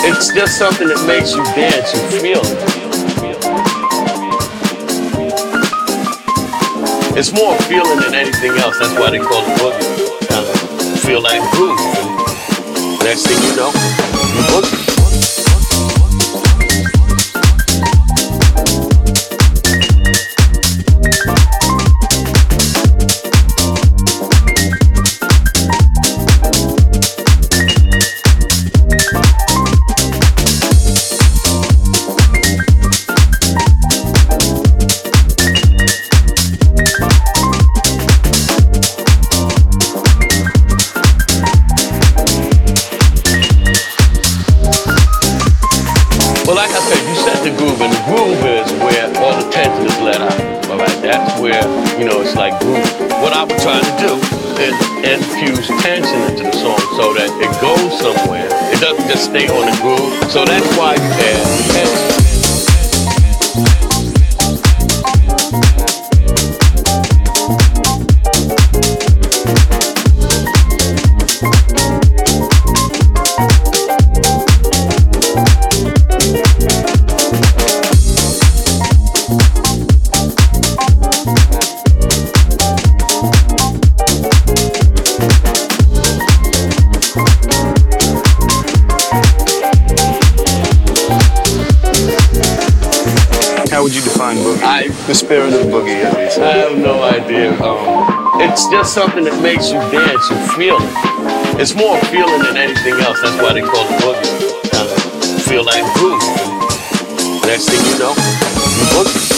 It's just something that makes you dance, you feel it. It's more a feeling than anything else. That's why they call it boogie. Kind of feel like groove. And next thing you know, you boogie. Well, like I said, you set the groove, and the groove is where all the tension is let out. All right, that's where, it's like groove. What I was trying to do is infuse tension into the song so that it goes somewhere. It doesn't just stay on the groove. So that's why you add tension. How would you define boogie? The spirit of boogie, at least. I have no idea. It's just something that makes you dance, you feel it. It's more a feeling than anything else. That's why they call it boogie. Kind of feel like groove. Next thing you know, you boogie.